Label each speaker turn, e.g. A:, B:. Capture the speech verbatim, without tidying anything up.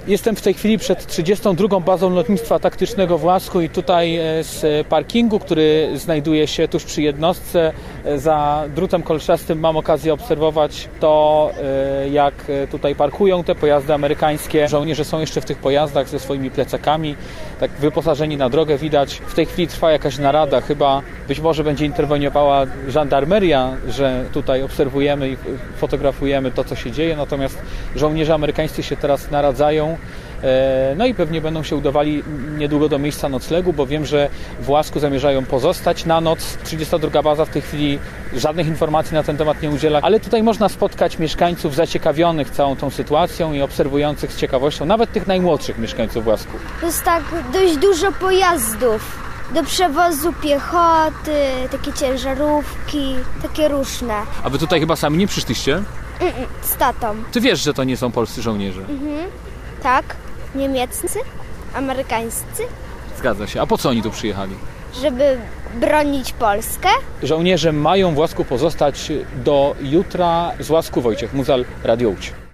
A: Jestem w tej chwili przed trzydziestą drugą bazą lotnictwa taktycznego w Łasku i tutaj z parkingu, który znajduje się tuż przy jednostce za drutem kolczastym, mam okazję obserwować to, jak tutaj parkują te pojazdy amerykańskie. Żołnierze są jeszcze w tych pojazdach ze swoimi plecakami, tak wyposażeni na drogę widać. W tej chwili trwa jakaś narada, chyba być może będzie interweniowała żandarmeria, że tutaj obserwujemy i fotografujemy to, co się dzieje, natomiast żołnierze amerykańscy się teraz naradzają, no i pewnie będą się udawali niedługo do miejsca noclegu, bo wiem, że w Łasku zamierzają pozostać na noc. trzydziesta druga baza w tej chwili żadnych informacji na ten temat nie udziela, ale tutaj można spotkać mieszkańców zaciekawionych całą tą sytuacją i obserwujących z ciekawością, nawet tych najmłodszych mieszkańców Łasku.
B: To jest tak dość dużo pojazdów do przewozu piechoty, takie ciężarówki, takie różne.
A: A wy tutaj chyba sami nie przyszliście?
B: Mm-mm, z tatą.
A: Ty wiesz, że to nie są polscy żołnierze?
B: Mhm. Tak, niemieccy, amerykańscy.
A: Zgadza się. A po co oni tu przyjechali?
B: Żeby bronić Polskę.
A: Żołnierze mają w Łasku pozostać do jutra. Z Łasku Wojciech Muzal, Radio Łódź.